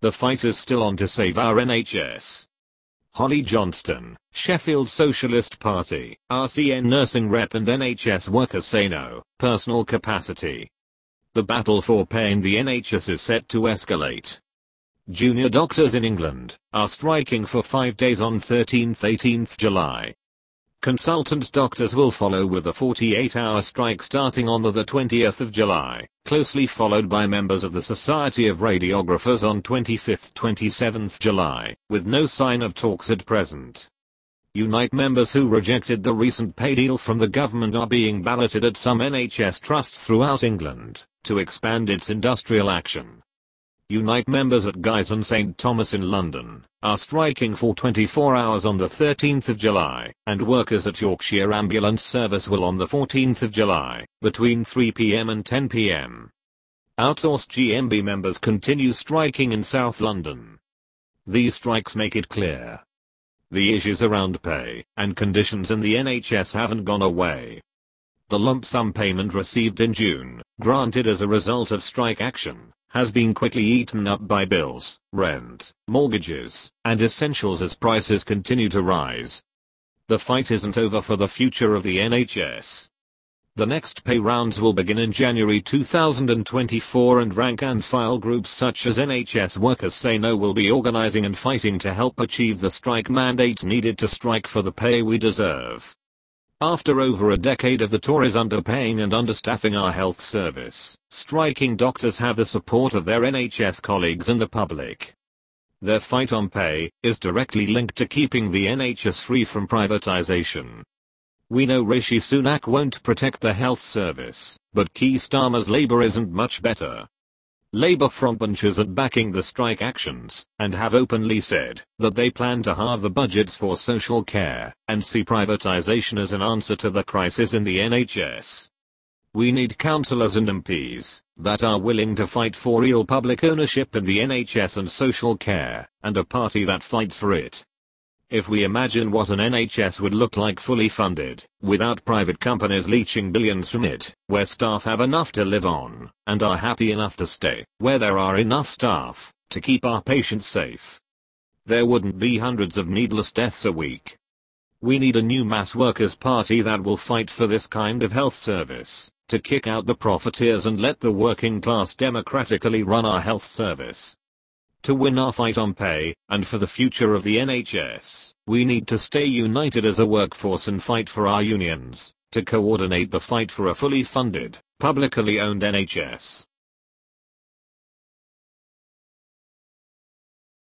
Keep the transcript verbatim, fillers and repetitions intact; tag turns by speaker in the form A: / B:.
A: The fight is still on to save our N H S. Holly Johnston, Sheffield Socialist Party, R C N nursing rep and N H S workers say no, personal capacity. The battle for pay in the N H S is set to escalate. Junior doctors in England are striking for five days on thirteenth to eighteenth July. Consultant doctors will follow with a forty-eight hour strike starting on the twentieth of July, closely followed by members of the Society of Radiographers on twenty-fifth to twenty-seventh July, with no sign of talks at present. Unite members who rejected the recent pay deal from the government are being balloted at some N H S trusts throughout England to expand its industrial action. Unite members at Guy's and Saint Thomas in London are striking for twenty-four hours on the thirteenth of July, and workers at Yorkshire Ambulance Service will on the fourteenth of July, between three p m and ten p m Outsourced G M B members continue striking in South London. These strikes make it clear the issues around pay and conditions in the N H S haven't gone away. The lump sum payment received in June, granted as a result of strike action, has been quickly eaten up by bills, rent, mortgages, and essentials as prices continue to rise. The fight isn't over for the future of the N H S. The next pay rounds will begin in January two thousand twenty-four, and rank and file groups such as N H S Workers Say No will be organizing and fighting to help achieve the strike mandates needed to strike for the pay we deserve. After over a decade of the Tories underpaying and understaffing our health service, striking doctors have the support of their N H S colleagues and the public. Their fight on pay is directly linked to keeping the N H S free from privatization. We know Rishi Sunak won't protect the health service, but Keir Starmer's Labour isn't much better. Labour frontbenchers are backing the strike actions, and have openly said that they plan to halve the budgets for social care, and see privatisation as an answer to the crisis in the N H S. We need councillors and M Ps that are willing to fight for real public ownership in the N H S and social care, and a party that fights for it. If we imagine what an N H S would look like fully funded, without private companies leeching billions from it, where staff have enough to live on, and are happy enough to stay, where there are enough staff to keep our patients safe, there wouldn't be hundreds of needless deaths a week. We need a new mass workers' party that will fight for this kind of health service, to kick out the profiteers and let the working class democratically run our health service. To win our fight on pay, and for the future of the N H S, we need to stay united as a workforce and fight for our unions, to coordinate the fight for a fully funded, publicly owned N H S.